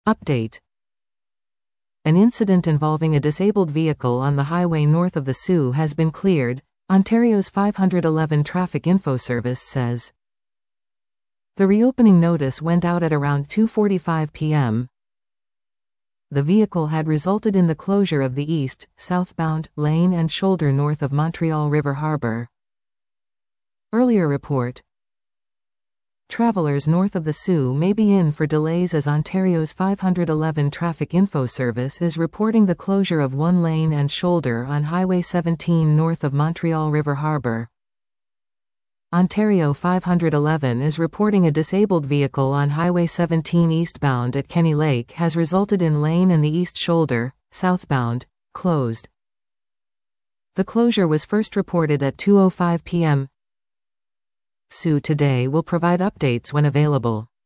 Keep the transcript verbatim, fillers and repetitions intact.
Update. An incident involving a disabled vehicle on the highway north of the Soo has been cleared, Ontario's five eleven Traffic Info Service says. The reopening notice went out at around two forty-five p m The vehicle had resulted in the closure of the east, southbound, lane and shoulder north of Montreal River Harbor. Earlier report. Travelers north of the Soo may be in for delays as Ontario's five eleven Traffic Info Service is reporting the closure of one lane and shoulder on Highway seventeen north of Montreal River Harbor. Ontario five eleven is reporting a disabled vehicle on Highway seventeen eastbound at Kenny Lake has resulted in lane and the east shoulder, southbound, closed. The closure was first reported at two oh five p m Soo Today will provide updates when available.